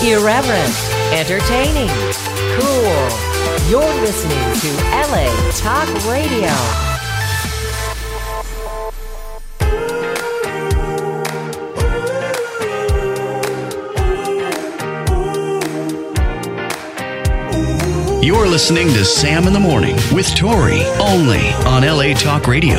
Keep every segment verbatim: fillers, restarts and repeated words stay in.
Irreverent, entertaining, cool. You're listening to L A Talk Radio. You're listening to Sam in the Morning with Tori, only on L A Talk Radio.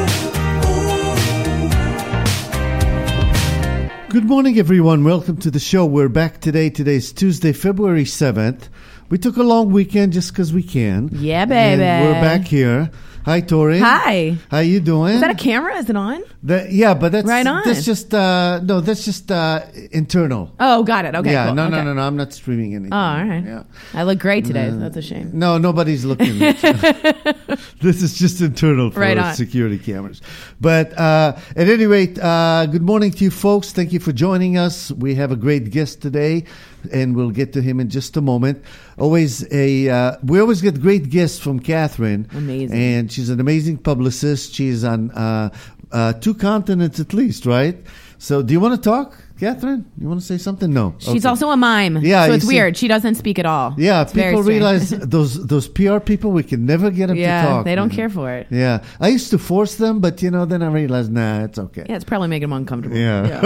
Good morning, everyone. Welcome to the show. We're back today. Today's Tuesday, February seventh. We took a long weekend just because we can. Yeah, baby. And we're back here. Hi, Tori. Hi. How you doing? Is that a camera? Is it on? That, yeah, but that's right on. That's just uh, no. That's just uh, internal. Oh, got it. Okay. Yeah. Cool. No, okay. no, no, no. I'm not streaming anything. Oh, all right. Yeah. I look great today. Uh, That's a shame. No, nobody's looking at you. This is just internal for Right on. security cameras. But uh, at any rate, uh, good morning to you folks. Thank you for joining us. We have a great guest today, and we'll get to him in just a moment. Always a uh, we always get great guests from Catherine. Amazing. And she's an amazing publicist. She's on uh, uh, two continents at least, right? So do you want to talk, Catherine? You want to say something? No. She's Okay. also a mime. Yeah, So you it's see- weird. She doesn't speak at all. Yeah, It's very people strange. realize those those P R people, we can never get them Yeah, to talk. they don't man. care for it. Yeah, I used to force them, but you know, then I realized, nah, it's okay. Yeah, it's probably making them uncomfortable. Yeah.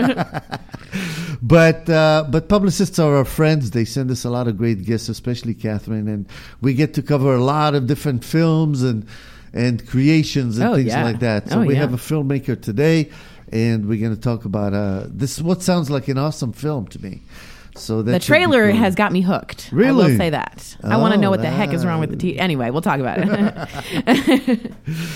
But uh, but publicists are our friends. They send us a lot of great guests, especially Catherine, and we get to cover a lot of different films and and creations and Oh, things yeah. like that. So Oh, we yeah. have a filmmaker today, and we're going to talk about uh, this. What sounds like an awesome film to me. So that The should be trailer cool. has got me hooked. I Really? will say that. I want to Oh, know what the heck is wrong with the T V. Anyway, we'll talk about it.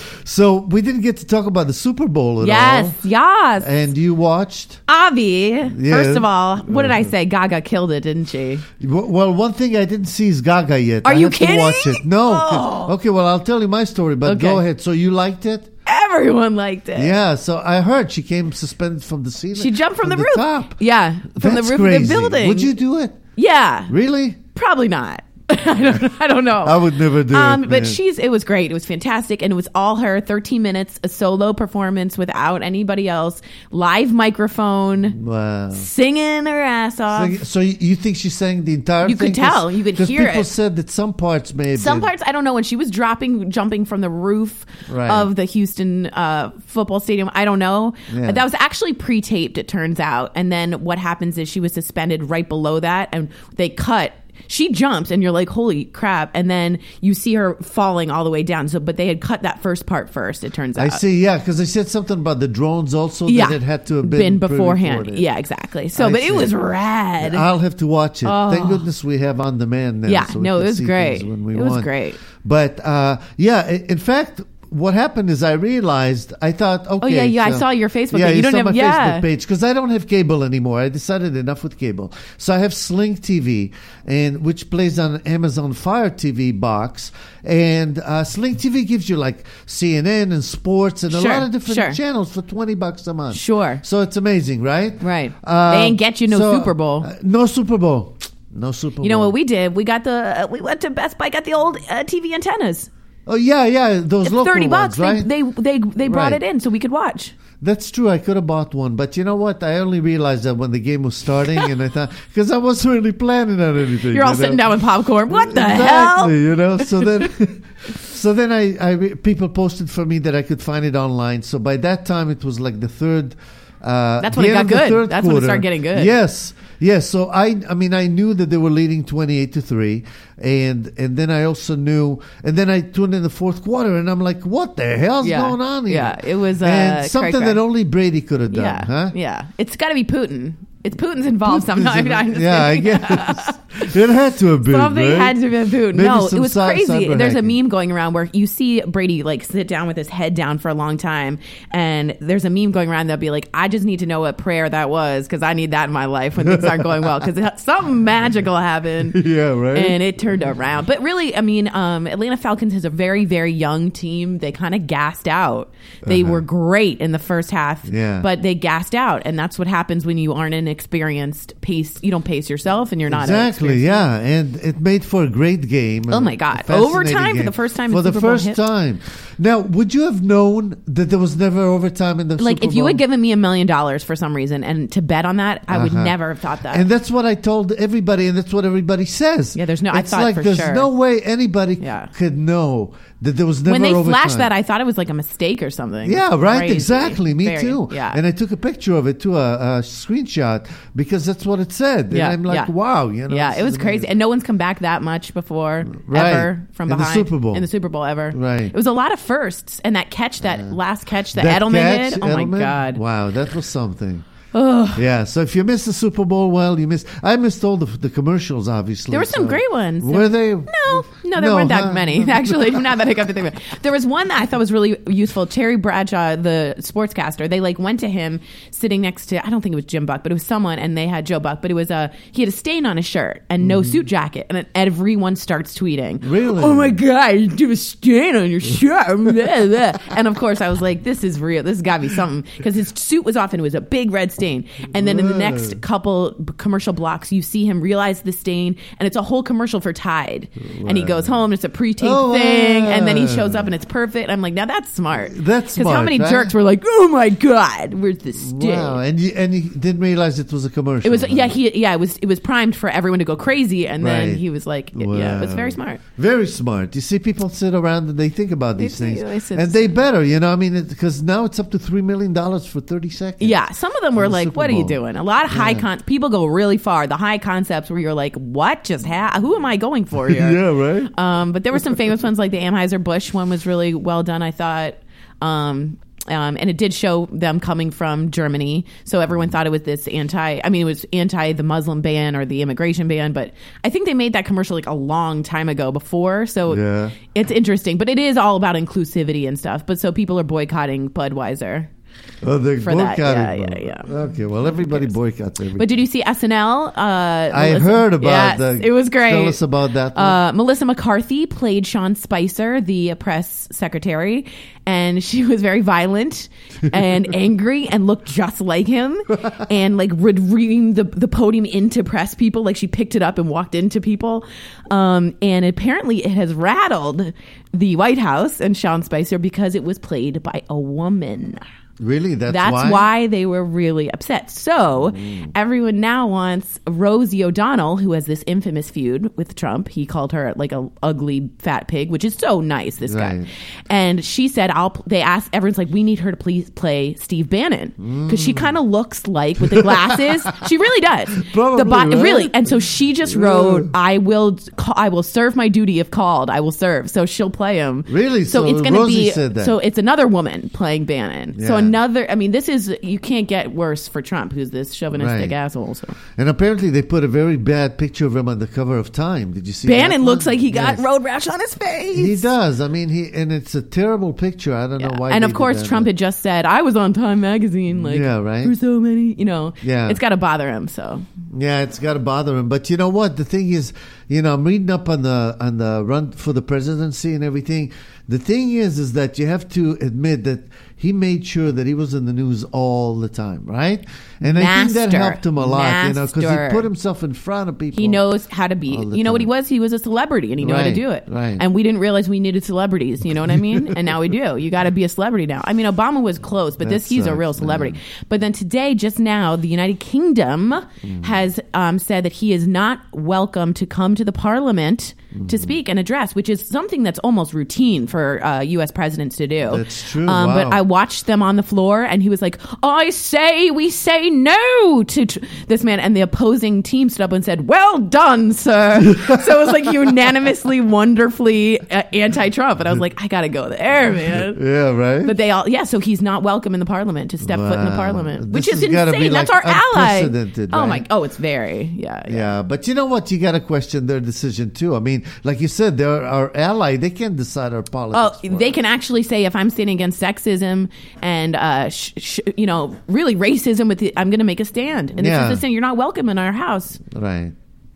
So we didn't get to talk about the Super Bowl at yes, all. yes. And you watched? Avi, Yeah. first of all, what did I say? Gaga killed it, didn't she? Well, one thing I didn't see is Gaga yet. Are I you have to kidding? watch it. No. 'cause- Oh. Okay, well, I'll tell you my story, but Okay. go ahead. So you liked it? Everyone liked it. Yeah, so I heard she came suspended from the ceiling. She jumped from, the, roof. top. Yeah, from That's the roof crazy. of the building. Would you do it? Yeah. Really? Probably not. I don't. I don't know. I would never do um, it. But man. she's. It was great. It was fantastic, and it was all her. Thirteen minutes, a solo performance without anybody else. Live microphone, Wow. singing her ass off. So, so you you think she sang the entire You thing? could tell. You could hear people it. said that some parts may have Some been- parts I don't know. When she was dropping, jumping from the roof Right. of the Houston uh, football stadium, I don't know. Yeah. That was actually pre-taped. It turns out, and then what happens is she was suspended right below that, and they cut. She jumps, and you're like, "Holy crap!" And then you see her falling all the way down. So, but they had cut that first part first. It turns out. I see, yeah, because they said something about the drones also Yeah, that it had to have been, been beforehand. pre-recorded. Yeah, exactly. So, I but it see. was rad. I'll have to watch it. Oh. Thank goodness we have on demand now. Yeah, so we no, can it was see great. things when we It was want. great. But uh, yeah, i- in fact, what happened is I realized I thought, okay. Oh, yeah, yeah, I so- saw your Facebook Yeah, page. you, You don't saw have- my yeah. Facebook page because I don't have cable anymore. I decided enough with cable, so I have Sling T V, and which plays on Amazon Fire T V box. And uh, Sling T V gives you like C N N and sports and a Sure, lot of different sure. channels for twenty bucks a month. Sure. So it's amazing, right? Right. Uh, They ain't get you no so- Super Bowl. uh, no Super Bowl. No Super Bowl. You know what we did? We got the. Uh, we went to Best Buy, got the old uh, T V antennas. Oh yeah, yeah, those local Thirty bucks. ones, right? They they they, they brought Right. it in so we could watch. That's true. I could have bought one, but you know what? I only realized that when the game was starting, and I thought because I wasn't really planning on anything. You're all you know? sitting down with popcorn. What the exactly, hell? You know. So then, so then I, I re- people posted for me that I could find it online. So by that time, it was like the third. Uh, That's the when it end got of the good. third That's when it quarter. started getting good. Yes, yes. So I, I mean, I knew that they were leading twenty-eight to three, and and then I also knew, and then I tuned in the fourth quarter, and I'm like, what the hell's Yeah. going on here? Yeah, it was, uh, and something cray-cray. that only Brady could have done, Yeah, huh? yeah. It's got to be Putin. It's Putin's involved somehow. I'm just yeah, I kidding. guess it had to have been. Something right? had to be Putin. Maybe No, some it was cy- crazy. cyber There's a hacking. meme going around where you see Brady like sit down with his head down for a long time, and there's a meme going around that'll be like, "I just need to know what prayer that was because I need that in my life when things aren't going well because something magical happened." Yeah, right. And it turned around. But really, I mean, um, Atlanta Falcons is a very, very young team. They kind of gassed out. They Uh-huh. were great in the first half, Yeah. but they gassed out, and that's what happens when you aren't in inexperienced pace. You don't pace yourself, and you're not exactly. Yeah, and it made for a great game. Oh my God! Fascinating Overtime game. for the first time. For in the Super Bowl first hit. time. Now, would you have known that there was never overtime in the Like Super Bowl? if you had given me a million dollars for some reason and to bet on that, I would Uh-huh. never have thought that. And that's what I told everybody, and that's what everybody says. Yeah, there's no- I It's thought like for there's sure. no way anybody Yeah. could know that there was never when they overtime. flashed that, I thought it was like a mistake or something. Yeah, It's right. crazy. Exactly. Me Very- too. Yeah. And I took a picture of it too, a, a screenshot, because that's what it said. Yeah, And I'm like, yeah. wow. You know, Yeah, this it was is crazy, amazing. and no one's come back that much before, Right. ever from In the behind Super Bowl. in the Super Bowl ever. Right. It was a lot of firsts, and that catch, that last catch that, That Edelman catch, did. Oh my Edelman? God! Wow, that was something. Yeah, so if you missed the Super Bowl, well, you missed. I missed all the, the commercials, obviously. There were some so- great ones. Were they? No, no, there No, weren't that huh? many. Actually, not that I got to think of it. There was one that I thought was really useful. Terry Bradshaw, the sportscaster, they like went to him sitting next to, I don't think it was Jim Buck, but it was someone, and they had Joe Buck, but it was a, he had a stain on his shirt and no suit jacket, and then everyone starts tweeting. Really? Oh my God, you have a stain on your shirt. Blah, blah. And of course, I was like, this is real. This has got to be something, because his suit was off and it was a big red stain. And then in the next couple b- commercial blocks, you see him realize the stain, and it's a whole commercial for Tide. And he goes home, it's a pre-taped Oh, thing, and then he wow. shows up and it's perfect. I'm like, now that's smart. That's Because how smart, many right? jerks were like, oh my God, where's the stain? Wow, and you and you didn't realize it was a commercial. It was huh? yeah he yeah it was it was primed for everyone to go crazy, and then Right. he was like yeah it was Wow. very smart. Very smart. You see, people sit around and they think about these They- things, they sit- and they better. You know, I mean, because now it's up to three million dollars for thirty seconds. Yeah, some of them were the like, Super "What are you Bowl. doing?" A lot of high Yeah. con people go really far. The high concepts where you're like, "What just ha- Who am I going for here?" Yeah, right. Um, but there were some famous ones, like the Anheuser Busch one was really well done, I thought. Um, um, and it did show them coming from Germany, so everyone thought it was this anti. I mean, it was anti the Muslim ban or the immigration ban, but I think they made that commercial like a long time ago before. So Yeah. it's interesting, but it is all about inclusivity and stuff. But so people are boycotting Budweiser. Oh, they're For that, boycotting. yeah, yeah, them. Okay, well, everybody boycotts everything. But did you see S N L? Uh, I Melissa- heard about yes, that. It was great. Tell us about that one. Uh, Melissa McCarthy played Sean Spicer, the press secretary, and she was very violent and angry and looked just like him, and like would ream the the podium into press people. Like she picked it up and walked into people, um, and apparently it has rattled the White House and Sean Spicer because it was played by a woman. Really? That's, That's why? why? they were really upset. So everyone now wants Rosie O'Donnell, who has this infamous feud with Trump. He called her like a ugly fat pig, which is so nice, this Right. guy. And she said, "I'll." They asked, everyone's like, "We need her to please play Steve Bannon because she kind of looks like with the glasses. She really does. Probably, the right? really." And so she just wrote, "I will, ca- I will serve my duty if called. I will serve." So she'll play him. Really? So, So it's going to Rosie be. said that. So it's another woman playing Bannon. So Yeah. another, I mean, this is, you can't get worse for Trump, who's this chauvinistic Right. asshole. So. And apparently they put a very bad picture of him on the cover of Time. Did you see that Bannon one? looks like he got Yes. road rash on his face. He does. I mean, he and it's a terrible picture. I don't Yeah. know why. And they of did course, that, Trump but- had just said, "I was on Time magazine." Like, Yeah, right. for so many, you know. Yeah. It's got to bother him. So Yeah, it's got to bother him. But you know what? The thing is, you know, I'm reading up on the on the run for the presidency and everything. The thing is, is that you have to admit that he made sure that he was in the news all the time, right? And I think that Master. helped him a lot, you know, because Master. he put himself in front of people. he knows how to be. all the You know what he time. was? He was a celebrity, and he knew how to Right, do it. right. And we didn't realize we needed celebrities. You know what I mean? And now we do. You got to be a celebrity now. I mean, Obama was close, but That this he's a sucks, real celebrity. man. But then today, just now, the United Kingdom Mm. has um, said that he is not welcome to come to the Parliament to Mm. speak and address, which is something that's almost routine for uh, U S presidents to do. That's true, Um, But wow. I watched them on the floor, and he was like, "I say, we say no to tr- this man," and the opposing team stood up and said, "Well done, sir." So it was like unanimously, wonderfully uh, anti-Trump, and I was like, I gotta go there, man. Yeah, right. But they all, yeah. So he's not welcome in the Parliament to step foot in the Wow. Parliament, which This is has gotta insane. be, That's like, our ally. unprecedented, Oh right? my, oh, it's very, yeah, yeah. Yeah, but you know what? You got to question their decision too. I mean, like you said, they're our ally. They can't decide our Oh, politics. for they us. can actually say if I'm standing against sexism and uh, sh- sh- you know, really racism with the, I'm going to make a stand. And Yeah. this is the thing. You're not welcome in our house. Right.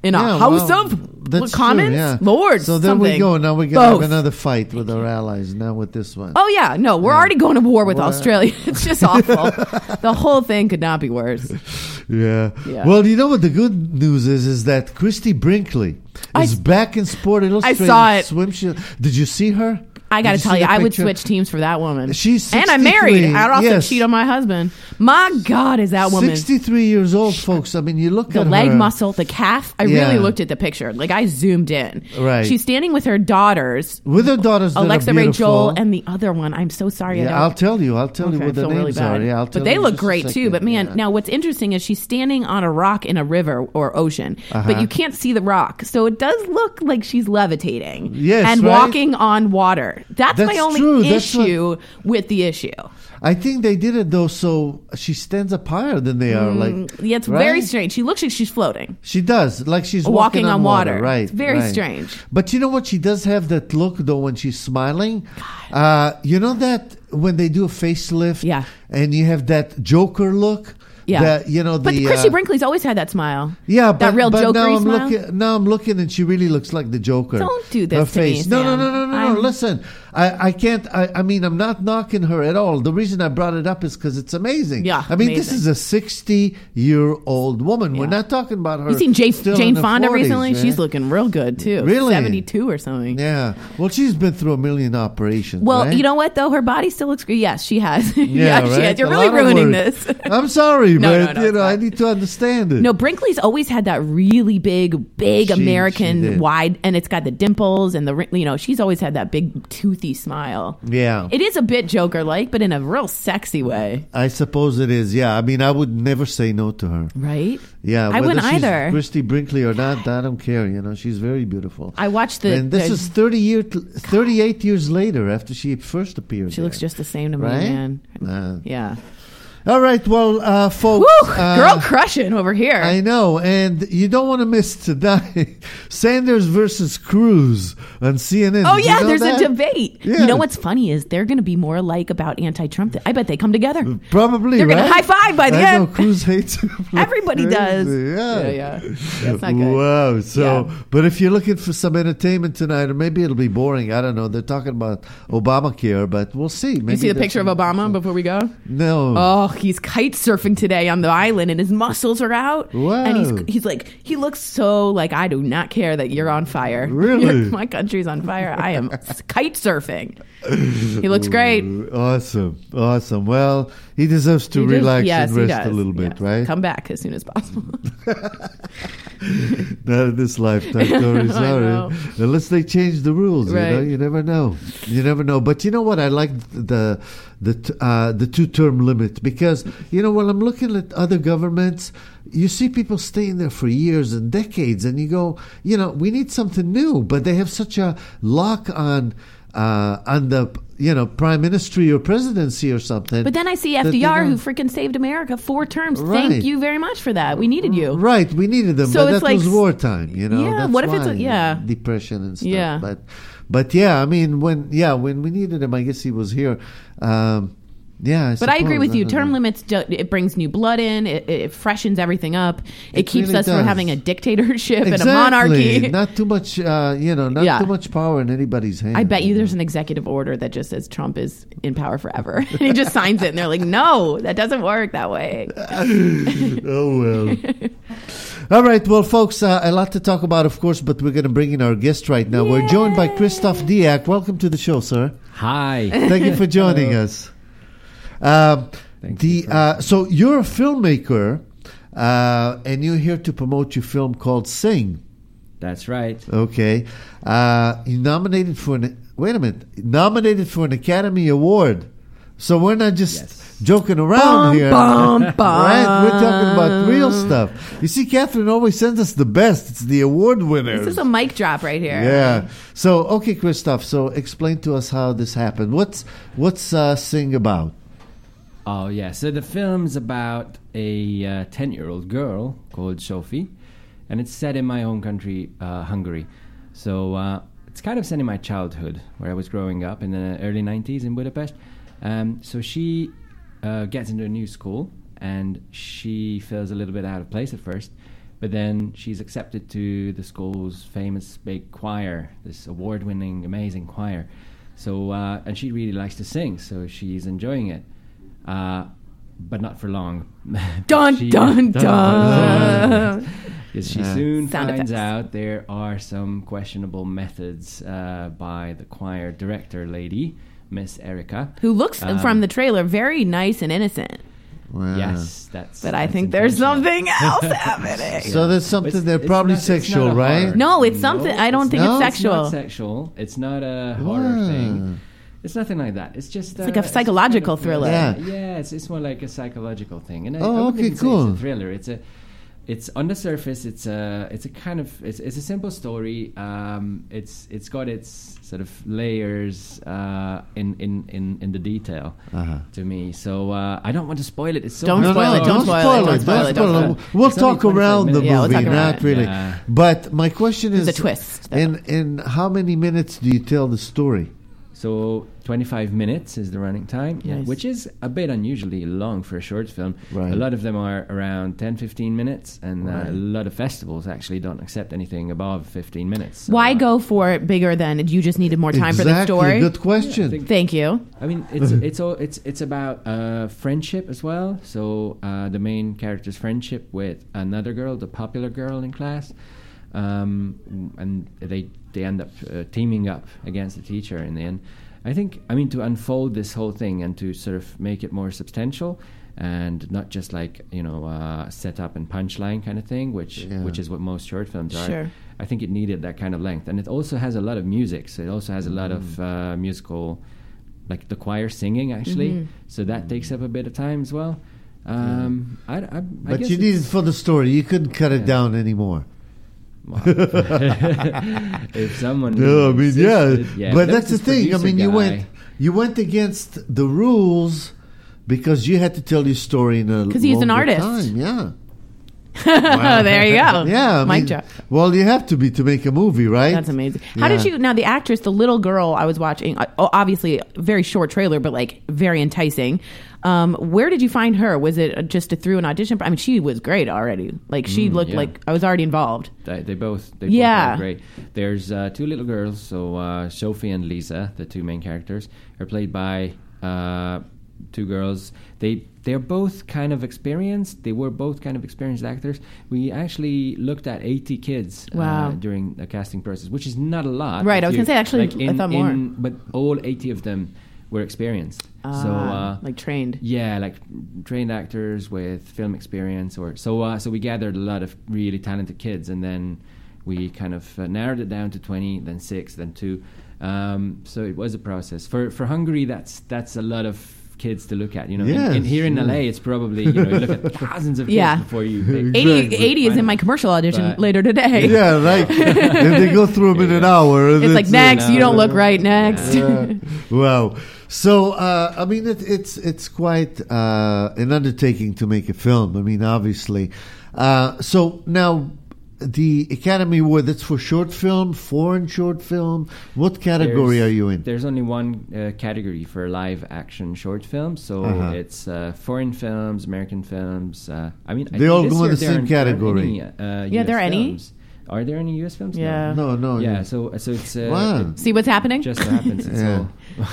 in a Yeah, House well, of that's Commons? true, yeah. Lord, So there something. we go. Now we're going to Both. have another fight with our allies now with this one. Oh, yeah. No, we're already going to war with Well, Australia. It's just awful. The whole thing could not be worse. Yeah. Yeah. Well, you know what the good news is? Is that Christy Brinkley I is s- back in Sport Illustrated. saw it. Swim shoot. Did you see her? I got to Did tell see you, the I would picture? switch teams for that woman. She's and I'm married. sixty-three. I'd also Yes. cheat on my husband. My God, is that woman. sixty-three years old, folks. I mean, you look The at leg her. muscle, the calf. I Yeah. really looked at the picture. Like, I zoomed in. Right. She's standing with her daughters, With her daughters that are Alexa Ray beautiful. Joel, and the other one. I'm so sorry. I Yeah, don't. I'll tell you. I'll tell you Okay, what I the feel names really bad. are. Yeah, I'll tell but they you look just a great too. second. But man, Yeah. now what's interesting is she's standing on a rock in a river or ocean, Uh-huh. but you can't see the rock, so it does look like she's levitating. Yes, and right? walking on water. That's, That's my only true. That's issue with the issue. I think they did it though, so she stands up higher than they are. Like, Yeah, it's right? very strange. She looks like she's floating. She does, like she's Walking walking, on water. Right, It's very right. strange. But you know what? She does have that look though when she's smiling. Uh, you know that when they do a facelift, Yeah. and you have that Joker look. Yeah. That, you know, But the Christy uh, Brinkley's always had that smile. Yeah, that but, real but now jokery I'm smile. looking. Now I'm looking, and she really looks like the Joker. Don't do this Her to me, face. No, no, Sam. no, no, no, no. I'm- Listen, I, I can't. I, I mean, I'm not knocking her at all. The reason I brought it up is because it's amazing. Yeah, I mean, this amazing. is a sixty-year-old woman. We're Yeah. not talking about her. You seen Jane, still Jane in her Fonda forties, recently? man. She's looking real good too. Really? seventy-two or something. Yeah. Well, she's been through a million operations. Well, right? you know what though? Her body still looks good. Yes, she has. Yeah, yes, she right? has. You're A really lot of ruining work. this. I'm sorry, No, no, but no, you it's know, I fine. need to understand it. No, Brinkley's always had that really big, big She- she American did. wide, and it's got the dimples and the, ri- you know, she's always had that big toothy smile. Yeah. It is a bit Joker-like, but in a real sexy way, I suppose it is. Yeah. I mean, I would never say no to her. right? Yeah, I whether wouldn't she's either. Christy Brinkley or not, I don't care. You know, she's very beautiful. I watched the. and this the- is thirty year, thirty-eight years later after she first appeared. She looks there. just the same to me, Right? man. Uh, Yeah. all right, well, uh, folks. Woo! uh, Girl crushing over here. I know, and you don't want to miss tonight Sanders versus Cruz on C N N. Oh Did you yeah, know there's that? a debate. Yeah. You know what's funny is they're going to be more alike about anti-Trump. I bet they come together. Probably, They're right? gonna high five by the I end. know, Cruz hates him. Everybody does. Yeah. yeah, yeah. That's not good. Wow. So, Yeah. but if you're looking for some entertainment tonight, or maybe it'll be boring. I don't know. They're talking about Obamacare, but we'll see. Maybe You see the there's picture of some- Obama before we go? No. Oh, he's kite surfing today on the island, and his muscles are out. Wow. And he's he's like he looks so like I do not care that you're on fire. Really? You're- my country's on fire. I am kite surfing. He looks great. Awesome. Awesome. Well, he deserves to He just- relax yes, and he rest a does. little bit, Yes. right? Come back as soon as possible. Not in this lifetime, Tori. I Sorry. know. Unless they change the rules, you know, Right. you never know. You never know. But you know what? I like the the t- uh, the two term limit because you know when I'm looking at other governments, you see people staying there for years and decades, and you go, you know, we need something new, but they have such a lock on. Uh, on the you know prime ministry or presidency or something. But then I see that F they D R who don't- freaking saved America four terms. Right. Thank you very much for that. We needed you. Right, we needed them, So but it's that like- was wartime, you know. Yeah, That's what if it's a- why, yeah. depression and stuff. Yeah. But but yeah, I mean when yeah, when we needed him, I guess he was here. Um yeah, I But I agree suppose. with you. don't Term know. limits, do- it brings new blood in. It, it freshens everything up. It, It keeps really us does. from having a dictatorship and a Exactly. monarchy. Not too much uh, you know, not Yeah. too much power in anybody's hands. I bet you there's an executive order that just says Trump is in power forever. And he just signs it and they're like, no, that doesn't work that way. Oh well. All right, well, folks, uh, a lot to talk about, of course, but we're going to bring in our guest right now. We're joined by Christoph Diak. Welcome to the show, sir. Hi. Thank you for joining us. Um, Thank the you for uh, so you're a filmmaker, uh, and you're here to promote your film called Sing. That's right. Okay, uh, you nominated for an wait a minute, nominated for an Academy Award. So we're not just Yes. joking around Bum, here, bum, right? We're talking about real bum. stuff. You see, Catherine always sends us the best. It's the award winners. This is a mic drop right here. Yeah. So, okay, Christoph. So, explain to us how this happened. What's what's uh, Sing about? Oh, yeah. So the film's about a uh, ten-year-old girl called Sophie, and it's set in my home country, uh, Hungary. So uh, it's kind of set in my childhood, where I was growing up in the early nineties in Budapest. Um, so she uh, gets into a new school, and she feels a little bit out of place at first. but then she's accepted to the school's famous big choir, this award-winning, amazing choir. So uh, and she really likes to sing, so she's enjoying it. Uh, but not for long. Dun, she, dun, dun. Because she Yeah. soon Sound finds effects. out there are some questionable methods uh, by the choir director lady, Miss Erica. Who looks Um, from the trailer very nice and innocent. Wow. Yes, that's. But I that's think there's intentional. something else happening. So there's something It's- there, it's probably not- it's not sexual, a right? horror. No, it's something- I don't think it's It's sexual. not sexual. It's not a horror Wow. thing. It's nothing like that. It's just like a uh, psychological just kind of, thriller. uh, Yeah. yeah, it's, it's more like a psychological thing. And I, Oh, I wouldn't okay, even say cool. It's a thriller. It's a, it's on the surface. It's a, it's a kind of, it's, it's a simple story. Um, it's, it's got its sort of layers uh, in, in, in, in the detail Uh-huh. to me. So uh, I don't want to spoil it. It's so Don't No, spoil no, it, don't spoil it, don't spoil it, don't spoil spoil it. We'll It's only talk twenty-five around the minutes. Yeah, we'll movie, talk around not it. really. Yeah. But my question is, There's a twist, though. In in how many minutes do you tell the story? So twenty-five minutes is the running time, yeah, Nice. which is a bit unusually long for a short film. Right. A lot of them are around ten, fifteen minutes, and Right. uh, a lot of festivals actually don't accept anything above fifteen minutes. So, Why uh, go for it bigger than you just needed more time exactly, for the story? good question. Yeah, I think- Thank you. I mean, it's it's all it's it's about uh, friendship as well. So uh, the main character's friendship with another girl, the popular girl in class, um, and they they end up uh, teaming up against the teacher in the end. I think, I mean, to unfold this whole thing and to sort of make it more substantial and not just like, you know, uh, set up and punchline kind of thing, which Yeah. which is what most short films are. Sure. I think it needed that kind of length, and it also has a lot of music. So it also has a lot of uh, musical, like the choir singing actually. Mhm. So that takes up a bit of time as well. Um, I, I, I But guess you need it it's- for the story. You couldn't cut it Yeah. down anymore. well, if someone No, I mean, yeah, insisted- yeah, but there that's the was this thing. I producer mean, you guy. went you went against the rules because you had to tell your story in a 'Cause he's an longer artist. time. Yeah, Oh, there you go. yeah. I Mic mean, drop. well, you have to be to make a movie, right? That's amazing. How did Yeah. you now? The actress, the little girl I was watching, uh, oh, obviously very short trailer, but like very enticing. Um, where did you find her? Was it uh, just a, through an audition? I mean, she was great already. Like she Mm, looked yeah. like I was already involved. They, they both, they Yeah. both are great. There's uh, two little girls, so uh, Sophie and Lisa, the two main characters, are played by uh, two girls. They they're both kind of experienced. They were both kind of experienced actors. We actually looked at eighty kids Wow. uh, during the casting process, which is not a lot. Right, if I was you- gonna say, actually, like I in- thought more. in- but all eighty of them were experienced. so Ah, uh, like trained. yeah, like trained actors with film experience, or so. Uh, so we gathered a lot of really talented kids, and then we kind of uh, narrowed it down to twenty, then six, then two. Um, so it was a process. For for Hungary, that's that's a lot of kids to look at. You know, in, in, Yes, here in yeah. L A, it's probably you know you look at thousands of kids Yeah. before you. pick- eighty, Exactly. eighty is in my commercial audition But- later today. Yeah, like if they go through them in an hour, It's like next, you don't look right. Next. Yeah. Wow. So uh, I mean, it, it's it's quite uh, an undertaking to make a film. I mean, obviously. Uh, so now, the Academy Award, that's for short film, foreign short film. What category There's- are you in? There's only one uh, category for live action short films, so Uh-huh. it's uh, foreign films, American films. Uh, I mean, I They think all this go in year the there same aren't- there aren't category. any, uh, Yeah, U S there are any? films. Are there any U S films? Yeah. No, no. Yeah, no. so so it's uh, Wow. it See what's happening? just so happens it's Yeah. all.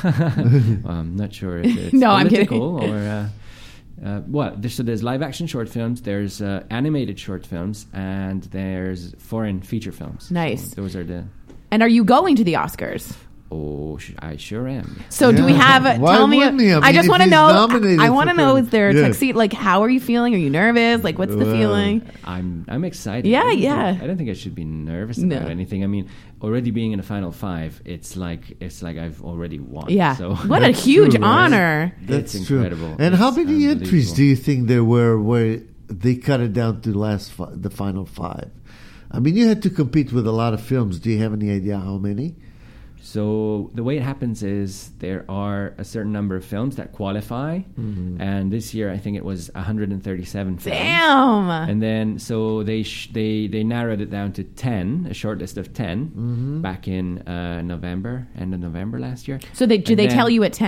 I'm not sure if it's No, I'm kidding. political or. Uh, uh, well, there's, so there's live action short films, there's uh, animated short films, and there's foreign feature films. Nice. So those are the. And are you going to the Oscars? Oh, sh- I sure am. So do we Yeah. have? Why Tell me. wouldn't he? I I, mean, just if want to he's know. nominated I for want to know. film- Is there a Yeah. tuxedo? Like, how are you feeling? Are you nervous? Like, what's the Wow. feeling? I'm I'm excited. Yeah, I don't yeah. Think, I don't think I should be nervous No. about anything. I mean, already being in the final five, it's like it's like I've already won. Yeah. So What a That's huge true, right? honor. That's it's true. incredible. And how It's many entries unbelievable. do you think there were where they cut it down to last fi- the final five? I mean, you had to compete with a lot of films. Do you have any idea how many? So the way it happens is there are a certain number of films that qualify, Mm-hmm. and this year I think it was one hundred thirty-seven films. Damn. And then so they sh- they they narrowed it down to ten, a short list of ten, Mm-hmm. back in uh, November, end of November last year. So they did And they then- tell you at ten?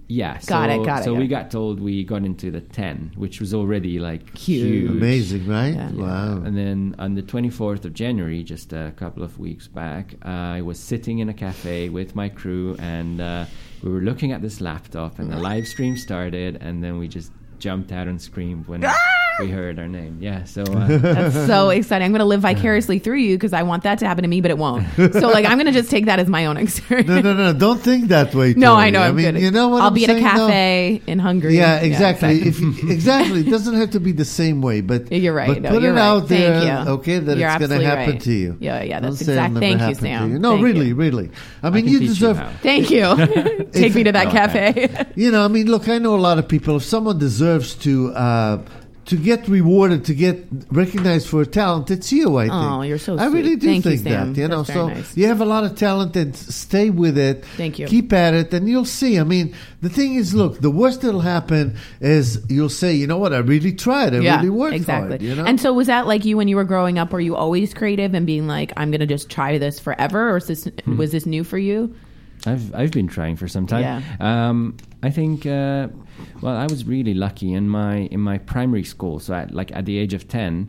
Yeah, so, Got it, got it, So got we it. got told we got into the ten, which was already like Huge. huge. Amazing, right? Yeah. Wow. And then on the twenty-fourth of January, just a couple of weeks back, uh, I was sitting in a cafe with my crew, and uh, we were looking at this laptop, and the live stream started, and then we just jumped out and screamed when we heard our name. Yeah, so uh, That's so exciting. I'm going to live vicariously through you because I want that to happen to me, but it won't. So, like, I'm going to just take that as my own experience. No, no, no! Don't think that way. No, Tori. I know. I I'm mean, kidding. you know what I'll I'm be at a saying? No. cafe in Hungary. Yeah, exactly. exactly. If you, exactly, it doesn't have to be the same way, but You're right. But No, put you're it right. out Thank there, you. okay? That You're it's going to absolutely happen right. to you. Yeah, yeah, Don't that's say it'll exact- never thank you, happen to Sam. you. No, Thank really, you. really. I I mean, can you teach deserve. how. Thank you. Take me to that No, cafe. You know, I mean, look, I know a lot of people. If someone deserves to uh, to get rewarded, to get recognized for talent, it's you. I think. Oh, you're so I really sweet. do Thank you, think Sam. that. You know, That's very so nice. you have a lot of talent, and s- stay with it. Thank you. Keep at it, and you'll see. I mean, the thing is, look, the worst that'll happen is you'll say, you know what, I really tried. I yeah, really worked exactly. hard. You know. And so, was that like you when you were growing up? Were you always creative and being like, "I'm going to just try this forever," or is this Hmm. was this new for you? I've I've been trying for some time. Yeah. Um, I think. Uh, well, I was really lucky in my in my primary school. So, at, like at the age of ten,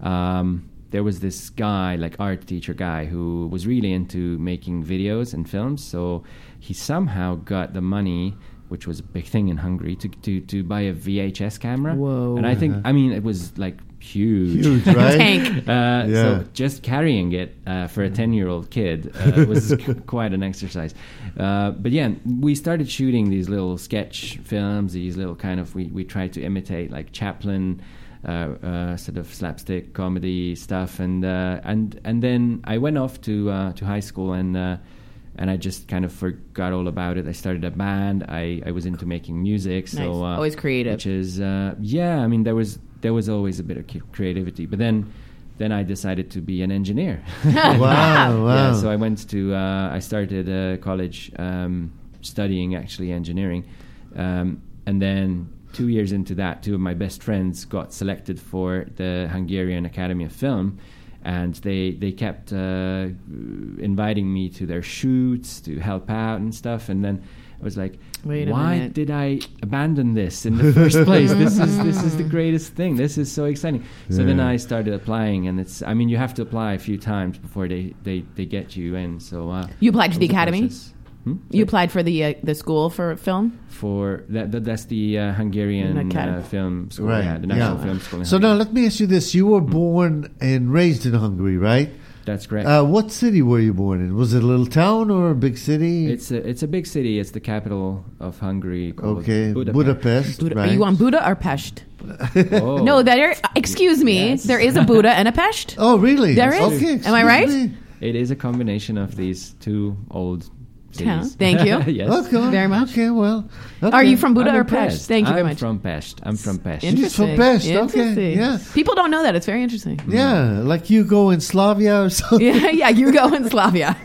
um, there was this guy, like art teacher guy, who was really into making videos and films. So he somehow got the money, which was a big thing in Hungary, to to to buy a V H S camera. Whoa. And I think, I mean, it was like huge. Huge, right? Tank. Uh, Yeah. So just carrying it uh, for a ten-year-old kid uh, was qu- quite an exercise. Uh, but yeah, we started shooting these little sketch films. These little kind of we we tried to imitate like Chaplin, uh, uh, sort of slapstick comedy stuff, and uh, and and then I went off to uh, to high school and. Uh, and I just kind of forgot all about it. I started a band. I, I was into making music. So Nice. uh, Always creative. Which is uh, yeah. I mean, there was there was always a bit of cu- creativity, but then then I decided to be an engineer. wow, wow. Yeah, so I went to uh, I started uh, college um, studying actually engineering, um, and then two years into that, two of my best friends got selected for the Hungarian Academy of Film. And they they kept uh, inviting me to their shoots to help out and stuff. And then I was like, Wait a why minute. did I abandon this in the first place? This is this is the greatest thing. This is so exciting. So then Yeah. I started applying, and it's I mean you have to apply a few times before they, they, they get you in. So uh, You applied to it the was a academy? process. Hmm? You applied for the uh, the school for film. For that, that that's the uh, Hungarian Academy. uh, film school, Right. yeah, the National Yeah. Film School. In So now Hungary. let me ask you this: you were born and raised in Hungary, right? That's correct. Uh, what city were you born in? Was it a little town or a big city? It's a it's a big city. It's the capital of Hungary. Called okay, Budapest. Budapest. Buda, right? Are you on Buda or Pest? Oh. No, there. Excuse me. Yes. There is a Buda and a Pest. Oh, really? There is? Okay, Am I excuse right? me. It is a combination of these two old Town. cities. Thank you. yes. Okay, Very much. Okay, well. Are okay. you from Buda I'm or impressed. Pest? Thank you I'm very much. from Pest. I'm from Pest. She's from Interesting. Pest, okay, Interesting. yeah. People don't know that. It's very interesting. Yeah, like you go in Slavia or something. Yeah, yeah. You go in Slavia.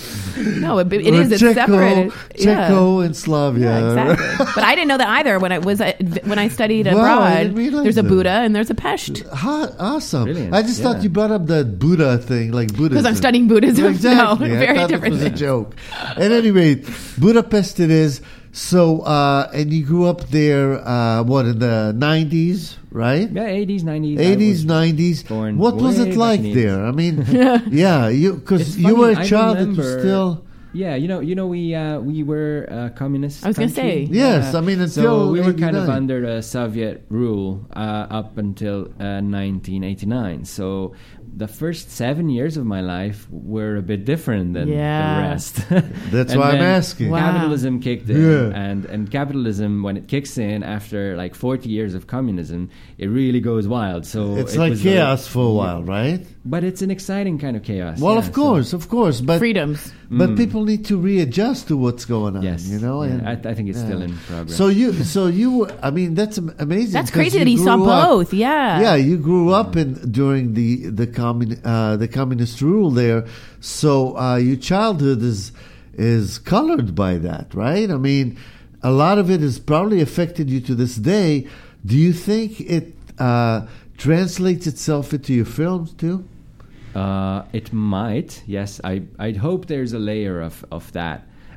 No, it, it Or is. It's Czechia, separated. Yeah. Czechia and Slavia. Yeah, exactly. But I didn't know that either when I was uh, when I studied Wow, I abroad. didn't realize There's a that. Buda and there's a Pest. Ha, awesome. Brilliant, I just yeah. thought you brought up the Buddha thing, like Buddhism. Because I'm studying Buddhism. Exactly. No, I very thought different it was thing. a joke. At any rate, Budapest it is. So, uh, and you grew up there, uh, what, in the nineties, right? Yeah, eighties, nineties. I eighties, was nineties. born What was way it back like in the there? I mean, yeah, you because It's you funny, were a I child that was remember- still. Yeah, you know, you know, we uh, we were a communist. I was gonna country. say. Yes, Yeah. I mean, so until we were kind of eighty-nine. under uh, Soviet rule uh, up until uh, nineteen eighty-nine. So the first seven years of my life were a bit different than Yeah. the rest. That's And why I'm then asking. Wow. Capitalism kicked in, Yeah. and and capitalism, when it kicks in after like forty years of communism, it really goes wild. So It's it like was chaos for a yeah. while, right? But it's an exciting kind of chaos. Well, yeah, of so- course, of course, but Freedoms. but Mm. people need to readjust to what's going on. Yes, you know. yeah, and- I, I think it's still yeah. in progress. So you, so you, I mean, that's am- amazing. That's 'cause crazy you that he saw grew up- both. Yeah. Yeah, you grew up in during the the commun uh, the communist rule there, so uh, your childhood is is colored by that, right? I mean, a lot of it has probably affected you to this day. Do you think it uh, translates itself into your films too? Uh, it might, yes. I I'd hope there's a layer of of that.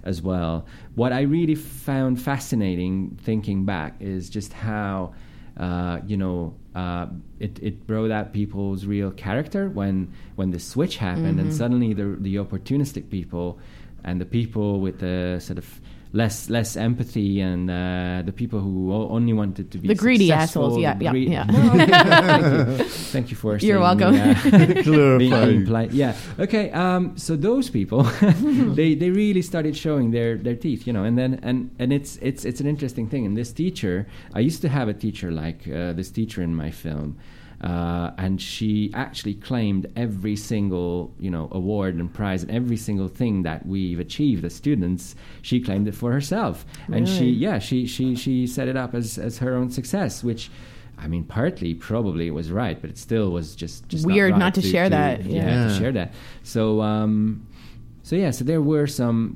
as well. What I really found fascinating thinking back is just how, uh, you know, uh, it, it brought out people's real character when when the switch happened, mm-hmm. and suddenly the the opportunistic people and the people with the sort of less less empathy and uh, the people who o- only wanted to be the greedy successful, assholes. Yeah, the yeah, greedy- yeah. Thank you. Thank you for You're saying, welcome. Uh, being, being polite. Yeah. Okay. Um, so those people, they they really started showing their, their teeth, you know, and then and, and it's it's it's an interesting thing. And this teacher, I used to have a teacher like uh, this teacher in my film. Uh, and she actually claimed every single, you know, award and prize and every single thing that we've achieved as students. She claimed it for herself, really? and she, yeah, she she she set it up as as her own success, which. I mean, partly probably it was right, but it still was just, just weird not, right not to, to share to, that. Yeah, Yeah. to share that. So, um, so yeah, so there were some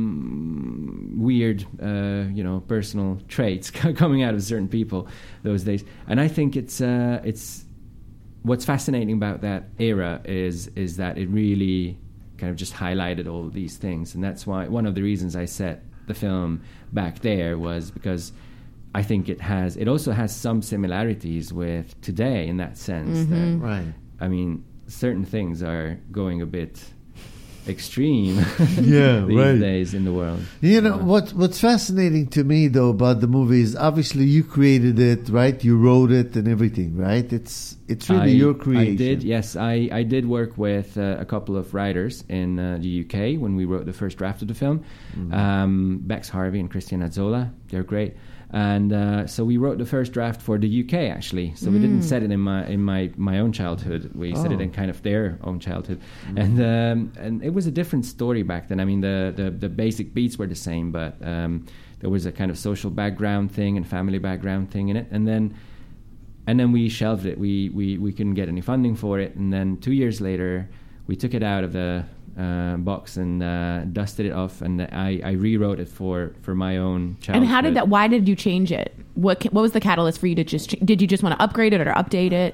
some weird, uh, you know, personal traits coming out of certain people those days, and I think it's uh, it's what's fascinating about that era is is that it really kind of just highlighted all of these things, and that's why one of the reasons I set the film back there was because. I think it has. It also has some similarities with today in that sense. Mm-hmm. That, Right. I mean, certain things are going a bit extreme Yeah, these right. days in the world. You know Uh, what? What's fascinating to me though about the movie is obviously you created it, right? You wrote it and everything, right? It's it's really I, your creation. I did, yes. I, I did work with uh, a couple of writers in uh, the U K when we wrote the first draft of the film. Mm-hmm. Um, Bex Harvey and Christian Azzola. They're great. And uh, so we wrote the first draft for the U K, actually. So we didn't set it in my in my, my own childhood. We set it Oh. in kind of their own childhood, and um, and it was a different story back then. I mean, the the, the basic beats were the same, but um, there was a kind of social background thing and family background thing in it. And then and then we shelved it. We we we couldn't get any funding for it. And then two years later, we took it out of the Uh, box and uh, dusted it off, and I, I rewrote it for, for my own childhood. And how did that? Why did you change it? What ca- What was the catalyst for you to just? Ch- did you just want to upgrade it or update it?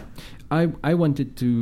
I I wanted to,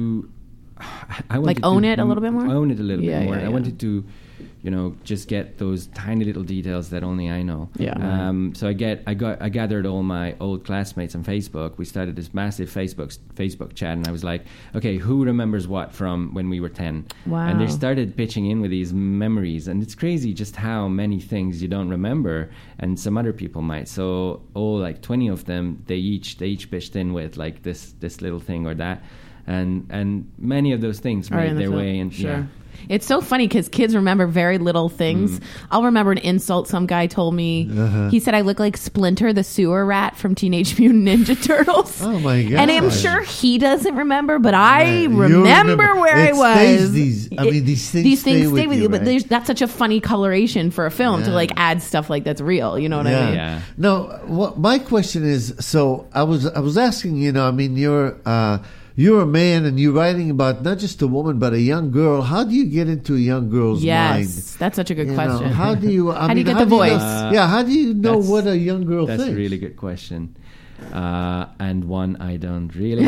I wanted Like own to it a little bit more? Own it a little Yeah, bit more. yeah, I yeah. wanted to, you know, just get those tiny little details that only I know. Yeah. Um. So I get I got I gathered all my old classmates on Facebook. We started this massive Facebook Facebook chat, and I was like, okay, who remembers what from when we were ten? Wow. And they started pitching in with these memories, and it's crazy just how many things you don't remember, and some other people might. So all like twenty of them, they each they each pitched in with like this this little thing or that, and and many of those things Are in made the their film. way. And Sure. yeah. It's so funny because kids remember very little things. Mm. I'll remember an insult some guy told me. He said I look like Splinter, the sewer rat from Teenage Mutant Ninja Turtles. Oh my god! And I'm sure he doesn't remember, but I Yeah, you remember, remember. where It I was. stays these- I mean, these things these things stay stay with with you, you. But right? there's, that's such a funny coloration for a film to Yeah. like add stuff like that's real. You know what I mean? Yeah. No, what my question is, so I was I was asking, you know, I mean, you're uh, you're a man and you're writing about not just a woman but a young girl. How do you get into a young girl's Yes, mind? that's such a good You know, question. how do you? I How do mean, you get the know- voice? Uh, yeah, how do you know that's- what a young girl That's thinks? a really good question. Uh, and one I don't really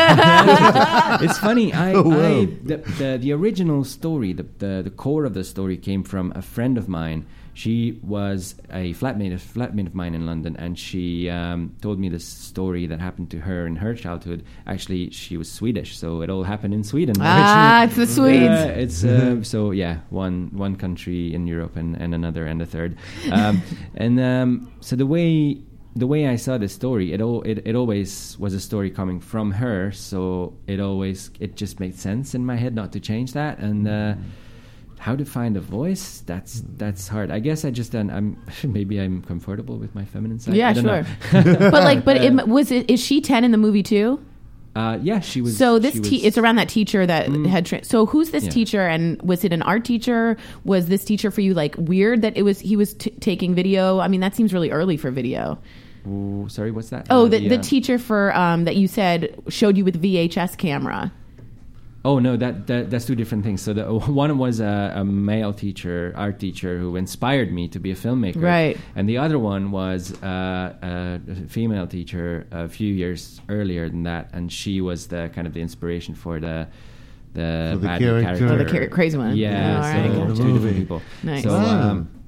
have. It's funny. I, Oh, wow. I the, the the original story, the, the the core of the story came from a friend of mine. She was a flatmate, a flatmate of mine in London, and she um, told me this story that happened to her in her childhood. Actually, she was Swedish, so it all happened in Sweden. Ah, originally. it's the Swedes. Yeah, it's uh, so yeah, one one country in Europe and, and another and a third, um, and um, so the way the way I saw the story, it all it, it always was a story coming from her. So it always it just made sense in my head not to change that. And uh, how to find a voice? That's that's hard. I guess I just done. I'm maybe I'm comfortable with my feminine side. Yeah, I don't sure. know. But like, but it, was it? Is she ten in the movie too? Uh, yeah, she was. So this she te- was- it's around that teacher that had. Tra- so who's this Yeah. teacher? And was it an art teacher? Was this teacher for you like weird that it was he was t- taking video? I mean, that seems really early for video. Ooh, sorry, what's that? Oh, Uh, the, the yeah. teacher for um, that you said showed you with V H S camera. Oh no, that, that that's two different things. So the one was a, a male teacher, art teacher, who inspired me to be a filmmaker, Right. And the other one was uh, a female teacher a few years earlier than that, and she was the kind of the inspiration for the the, For the bad character. character, Oh, the cra- crazy one. Yeah, Oh, all so right, gotcha. two different people. Nice. So Wow. um,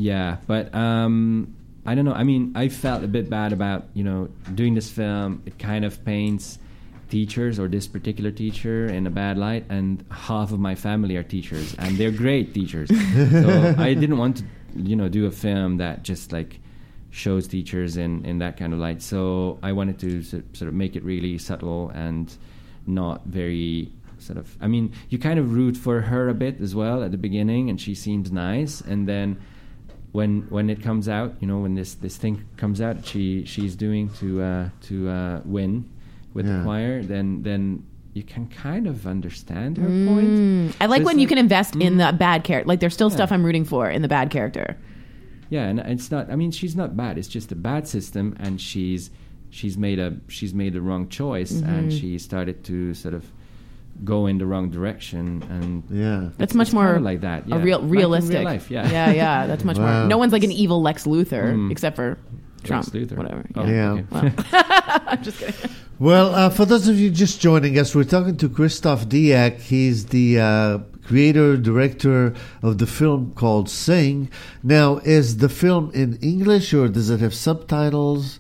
Yeah, but um, I don't know. I mean, I felt a bit bad about, you know, doing this film. It kind of paints teachers or this particular teacher in a bad light, and half of my family are teachers, and they're great teachers. So I didn't want to, you know, do a film that just like shows teachers in, in that kind of light. So I wanted to sort of make it really subtle and not very sort of, I mean, you kind of root for her a bit as well at the beginning, and she seems nice, and then when when it comes out, you know, when this, this thing comes out she she's doing to uh, to uh, win with Yeah. the choir, then then you can kind of understand her Mm. point. I like So when it's you can invest in the bad character. Like there's still Yeah. stuff I'm rooting for in the bad character. Yeah, and it's not. I mean, she's not bad. It's just a bad system, and she's she's made a she's made the wrong choice, Mm-hmm. and she started to sort of go in the wrong direction. And Yeah. That's much it's more kinda like that. Yeah. a real Like in realistic. real life, yeah. yeah, yeah. That's much Wow. more. No one's like an evil Lex Luthor, Mm. except for Trump. Luthor. Whatever. Oh, Yeah. okay. Well, I'm just kidding. Well, uh, for those of you just joining us, we're talking to Christoph Diak. He's the uh, creator, director of the film called Sing. Now, is the film in English or does it have subtitles?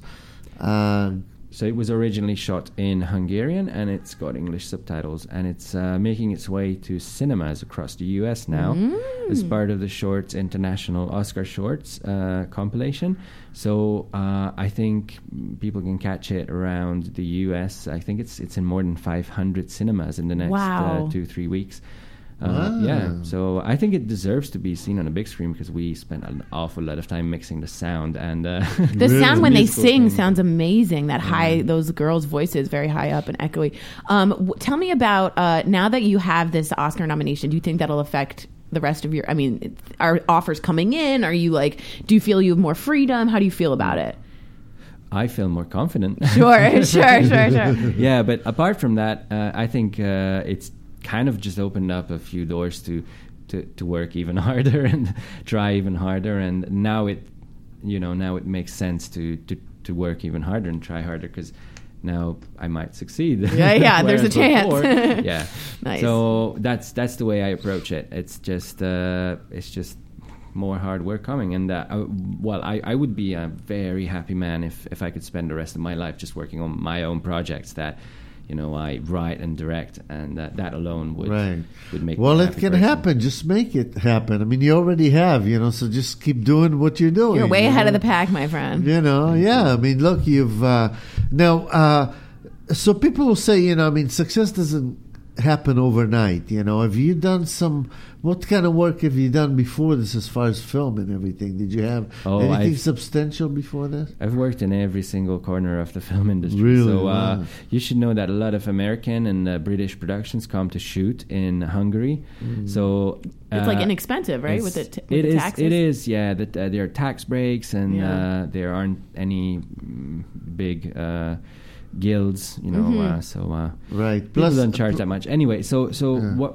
Uh, So it was originally shot in Hungarian, and it's got English subtitles, and it's uh, making its way to cinemas across the U S now as part of the Shorts International Oscar Shorts uh, compilation. So uh, I think people can catch it around the U S. I think it's it's in more than five hundred cinemas in the next Wow. uh, two three weeks. Uh, Wow. Yeah, so I think it deserves to be seen on a big screen because we spent an awful lot of time mixing the sound and uh, The Really? sound when they musical sing thing. sounds amazing. That high, those girls' voices, very high up and echoey. Um, w- tell me about uh, now that you have this Oscar nomination. Do you think that'll affect the rest of your? I mean, it- are offers coming in? Are you like? Do you feel you have more freedom? How do you feel about it? I feel more confident. Sure, sure, sure, sure. Yeah, but apart from that, uh, I think uh, it's kind of just opened up a few doors to, to, to work even harder and try even harder. And now it, you know, now it makes sense to, to, to work even harder and try harder because now I might succeed. Yeah, yeah, there's a Whereas chance. before- yeah. Nice. So that's that's the way I approach it. It's just uh, it's just more hard work coming. And uh, I, well, I, I would be a very happy man if, if I could spend the rest of my life just working on my own projects that, you know, I write and direct, and that, that alone would right. would make. Well, me a it happy can person. happen. Just make it happen. I mean, you already have, you know, so just keep doing what you're doing. You're way you ahead know? of the pack, my friend. You know, yeah. I mean, look, you've uh, now. Uh, so people will say, you know, I mean, success doesn't happen overnight. You know, have you done some? What kind of work have you done before this, as far as film and everything? Did you have Oh, anything I've- substantial before this? I've worked in every single corner of the film industry. Really? So uh, Wow. you should know that a lot of American and uh, British productions come to shoot in Hungary. So It's like uh, inexpensive, right? It's- With the, t- with it the is. taxes. It is. Yeah. That uh, there are tax breaks, and Yeah. uh, there aren't any mm, big uh, guilds. You know. Mm-hmm. Uh, so uh, Right. people Plus, don't charge that much. Anyway, so so Yeah. what?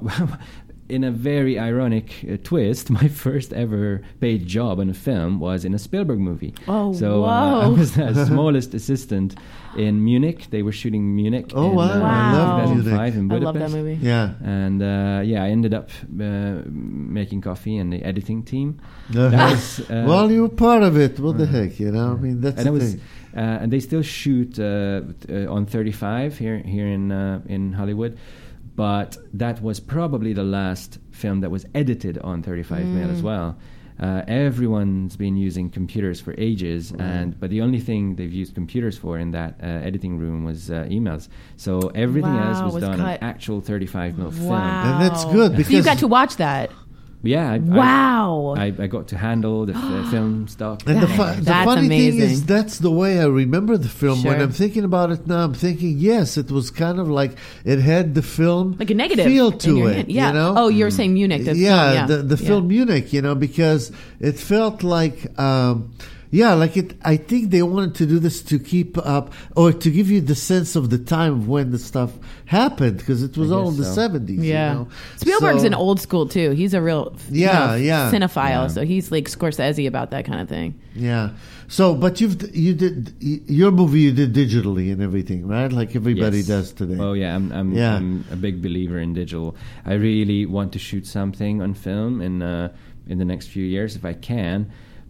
In a very ironic uh, twist, my first ever paid job on a film was in a Spielberg movie. Oh, so uh, I whoa. was the smallest assistant in Munich. They were shooting Munich. Oh, in, wow. uh, I love two thousand five in I love Budapest. that movie. Yeah. And uh, yeah, I ended up uh, making coffee in the editing team. Uh-huh. That was, uh, well, you were part of it. What the heck, you know? I mean, that's and the it was, thing. uh, and they still shoot uh, uh, on thirty-five here here in uh, in Hollywood, but that was probably the last film that was edited on thirty-five mil as well. Uh, everyone's been using computers for ages, and but the only thing they've used computers for in that uh, editing room was uh, emails. So everything Wow, else was, was done cut. on actual thirty-five mil film. Wow. And that's good So you because- got to watch that. Yeah, I, Wow. I, I, I got to handle the f- film stock. And the, That- fu- the that's funny thing is, amazing. that's the way I remember the film. When Sure. I'm thinking about it now, I'm thinking, yes, it was kind of like it had the film Like a negative feel in to your it. hand. Yeah. You know? Oh, you're saying Munich. The yeah, film, yeah, the the Yeah. film Munich, you know, because it felt like, um, yeah, like it. I think they wanted to do this to keep up or to give you the sense of the time of when the stuff happened, because it was I all guess in the so. seventies. Yeah. you know? Spielberg's So- an old school too. He's a real you Yeah, know, yeah. cinephile, Yeah. so he's like Scorsese about that kind of thing. Yeah. So, but you've d- you did y- your movie you did digitally and everything, right? Like everybody Yes. does today. Oh yeah, I'm I'm, Yeah. I'm a big believer in digital. I really want to shoot something on film in uh, in the next few years if I can.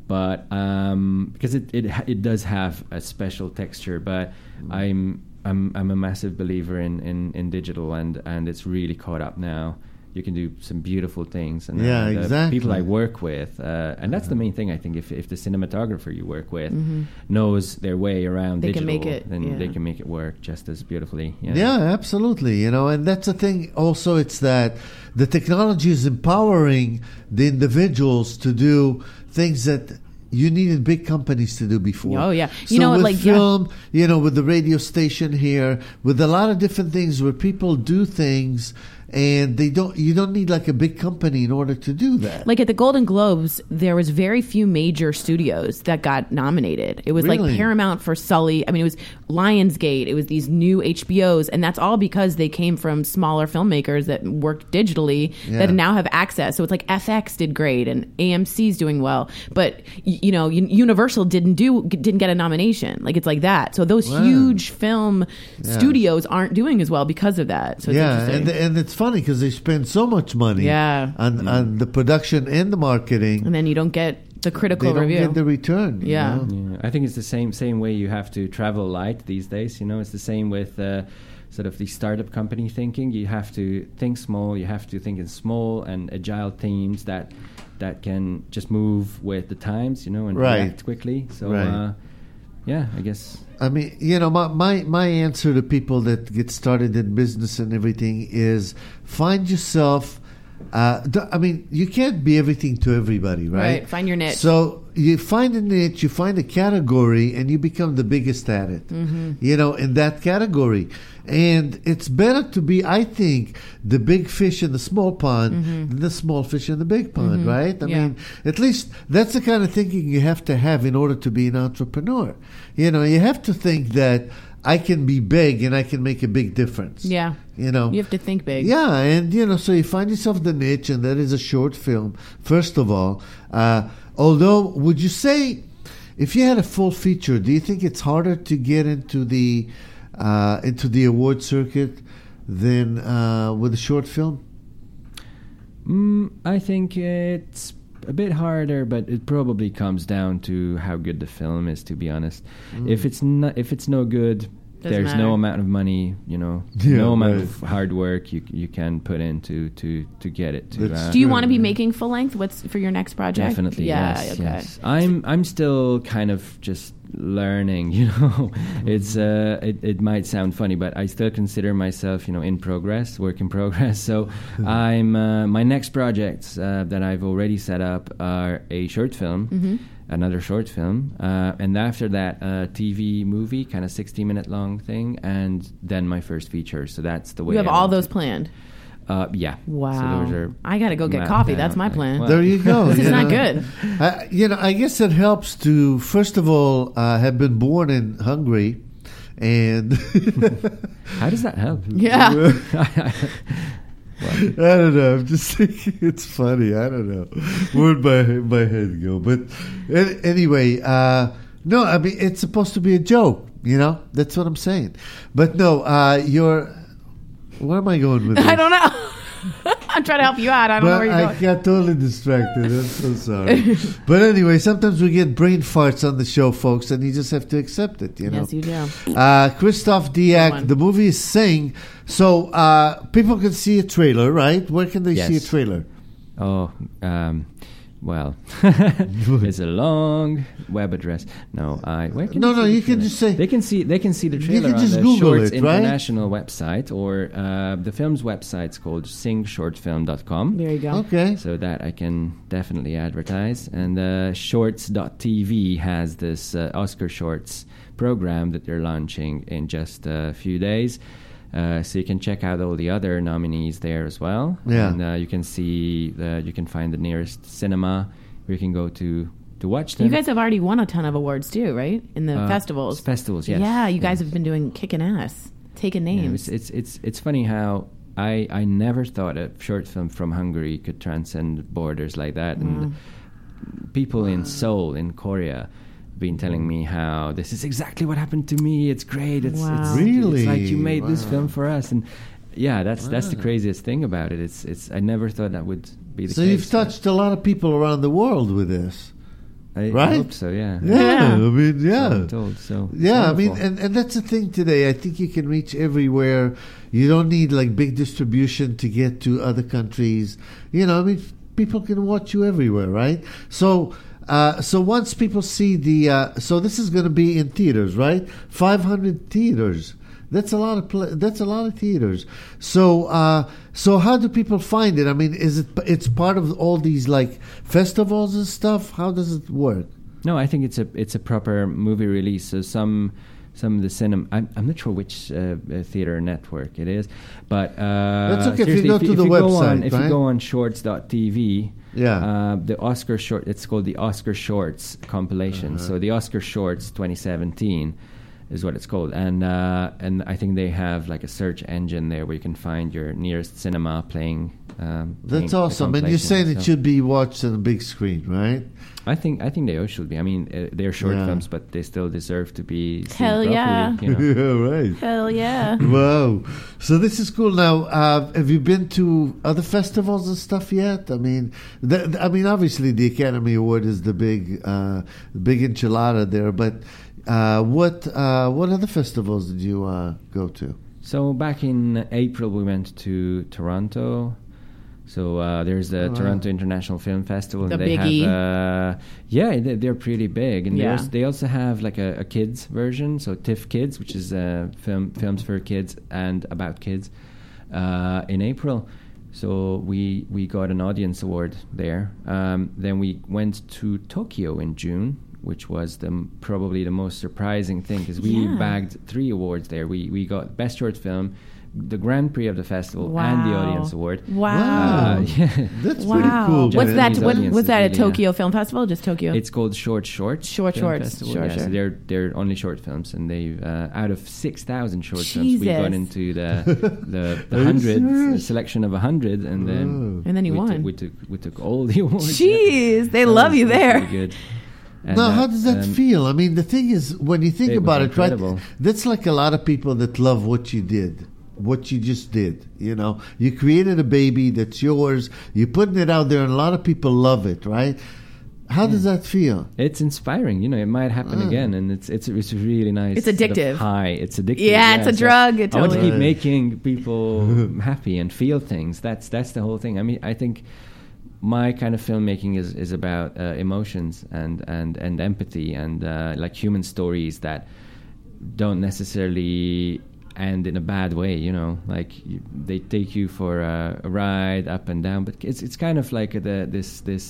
but um, because it, it ha- it does have a special texture. But I'm I'm I'm a massive believer in, in, in digital, and, and it's really caught up now. You can do some beautiful things, and Yeah, uh, the exactly. people I work with, uh, and that's the main thing. I think if if the cinematographer you work with knows their way around They can digital, make it, then yeah. they can make it work just as beautifully. Yeah. Yeah, absolutely. You know, and that's the thing. Also, it's that the technology is empowering the individuals to do things that you needed big companies to do before. Oh, yeah. So You know, with like, yeah. film, you know, with the radio station here, with a lot of different things where people do things. And they don't. You don't need like a big company in order to do that. Like at the Golden Globes, there was very few major studios that got nominated. It was Really? like Paramount for Sully. I mean, it was Lionsgate. It was these new H B Os, and that's all because they came from smaller filmmakers that worked digitally Yeah. that now have access. So it's like F X did great, and A M C's doing well, but y- you know, Un- Universal didn't do didn't get a nomination. Like it's like that. So those Wow. huge film Yeah. studios aren't doing as well because of that. So it's yeah, interesting. and and it's funny because they spend so much money Yeah. on, on the production and the marketing. and then you don't get the critical They don't review. get the return. you Yeah. know? Yeah, I think it's the same same way you have to travel light these days. You know, it's the same with uh, sort of the startup company thinking. You have to think small. You have to think in small and agile teams that that can just move with the times. You know, and Right. react quickly. So, Right. uh, yeah, I guess. I mean, you know, my, my, my answer to people that get started in business and everything is find yourself. Uh, d- I mean, you can't be everything to everybody, right? Right, find your niche. So you find a niche, you find a category, and you become the biggest at it, Mm-hmm. you know, in that category. And it's better to be, I think, the big fish in the small pond than the small fish in the big pond, right? I Mm-hmm. Yeah. mean, at least that's the kind of thinking you have to have in order to be an entrepreneur. You know, you have to think that I can be big and I can make a big difference. Yeah. You know, You have to think big. yeah, and you know, so you find yourself the niche, and that is a short film. First of all, uh, although, would you say, if you had a full feature, do you think it's harder to get into the uh, into the award circuit than uh, with a short film? Mm, I think it's a bit harder, but it probably comes down to how good the film is. To be honest, if it's not, if it's no good, Doesn't there's matter. no amount of money, you know, Yeah, no amount right. of hard work you you can put into to to get it to. That's Uh, Do you Sure, want to be yeah. making full length? What's for your next project? Definitely, Yeah. yes, okay. yes. I'm I'm still kind of just learning, you know. It's uh, it it might sound funny, but I still consider myself, you know, in progress, work in progress. So I'm uh, my next projects uh, that I've already set up are a short film, Mm-hmm. another short film, uh, and after that, a T V movie, kind of sixty minute long thing, and then my first feature. So that's the way You have I all want those it. planned. Uh, yeah. Wow. So those are I got to go get mapped coffee. out. That's my plan. Well, There you go. This is you not know. good. Uh, you know, I guess it helps to, first of all, uh, have been born in Hungary, and How does that help? Yeah. I don't know. I'm just thinking it's funny. I don't know. Where'd my my head go? But an- anyway, uh, no. I mean, it's supposed to be a joke. You know, that's what I'm saying. But no, uh, you're. Where am I going with this? I don't know. I'm trying to help you out. I don't know But where you're I going. got totally distracted. I'm so sorry. But anyway, sometimes we get brain farts on the show, folks, and you just have to accept it. You know. Yes, you do. Uh, Christoph Good Diak, one. the movie is Sing. So uh, people can see a trailer, right? Where can they Yes. see a trailer? Oh, um, well, it's a long web address. No, I. Where can No, they no, see the you can trailer? just say- They can see. They can see the You trailer can on just the Google Shorts it, right? International website, or uh, the film's website's called sing short film dot com. There you go. Okay. So that I can definitely advertise. And uh, shorts dot t v has this uh, Oscar Shorts program that they're launching in just a few days. Uh, so you can check out all the other nominees there as well. Yeah. And uh, you can see, the, you can find the nearest cinema where you can go to, to watch them. You guys have already won a ton of awards too, right? In the Uh, festivals. Festivals, yes. Yeah, you guys Yes. have been doing kicking ass, taking Yeah, names. it's, it's it's it's funny how I I never thought a short film from Hungary could transcend borders like that, and people in Seoul in Korea have been telling me how this is exactly what happened to me. It's great. It's, Wow. it's Really? it's like you made this Wow. film for us, and yeah, that's that's the craziest thing about it. It's it's I never thought that would be the So case. you've touched a lot of people around the world with this. I Right? hope so. Yeah. Yeah, Yeah. I mean, yeah. So I'm told, so it's Yeah, I mean, wonderful. and, and that's the thing today. I think you can reach everywhere. You don't need like big distribution to get to other countries. You know, I mean, people can watch you everywhere, right? So, uh, so once people see the, uh, so this is going to be in theaters, right? Five hundred theaters. That's a lot of pla that's a lot of theaters. So, uh, so how do people find it? I mean, is it it's part of all these like festivals and stuff? How does it work? No, I think it's a it's a proper movie release. So some some of the cinema. I'm, I'm not sure which uh, uh, theater network it is, but uh, That's okay if you seriously, go to if the you go website, on, if right? you go on shorts dot t v, Yeah. uh, the Oscar short. It's called the Oscar Shorts compilation. Uh-huh. So the Oscar Shorts twenty seventeen is what it's called, and uh, and I think they have like a search engine there where you can find your nearest cinema playing. Um, That's playing the awesome. And you're compilation. saying it So should be watched on a big screen, right? I think I think they all should be. I mean, uh, they're short Yeah. films, but they still deserve to be seen Hell properly, yeah. You know? Yeah, right. Hell yeah. Wow. So this is cool. Now, uh, have you been to other festivals and stuff yet? I mean, the, the- I mean, obviously the Academy Award is the big, uh, big enchilada there. But uh, what, uh, what other festivals did you uh, go to? So back in April, we went to Toronto. So uh, there's the Oh, wow. Toronto International Film Festival. The and they biggie. have, uh, yeah, they, they're pretty big, and they Yeah. also, they also have like a, a kids version. So TIFF Kids, which is uh, film films for kids and about kids, uh, in April. So we we got an audience award there. Um, then we went to Tokyo in June, which was the m- probably the most surprising thing because we Yeah. bagged three awards there. We we got best short film, the Grand Prix of the festival, and the Wow. audience award. Wow. Uh, yeah. That's pretty Wow. cool. What's man. that? Japanese What, audience was is that at really, uh, Tokyo Film Festival? Just Tokyo? It's called Short Shorts. Short Film Shorts, Festival. Short yeah, so Shorts. they're they're only short films, and they uh, out of six thousand short films, we Jesus. got into the the, the Are you hundred serious? selection of a hundred, and then And then you we won. Took, we took we took all the awards. Jeez, they That love was- you that was there. pretty good. And, Now, uh, how does that um, feel? I mean, the thing is, when you think it was about it, right? incredible. That's like a lot of people that love what you did, what you just did. You know, you created a baby that's yours. You're putting it out there, and a lot of people love it, right? How does that feel? It's inspiring, you know. It might happen Mm. again, and it's it's it's a really nice. It's sort of addictive. high. It's addictive. Yeah, it's a so drug, it I want to totally keep is. making people happy and feel things. That's that's the whole thing. I mean, I think my kind of filmmaking is is about uh, emotions and and and empathy and uh, like human stories that don't necessarily end in a bad way, you know, like you, they take you for a, a ride up and down, but it's it's kind of like the this this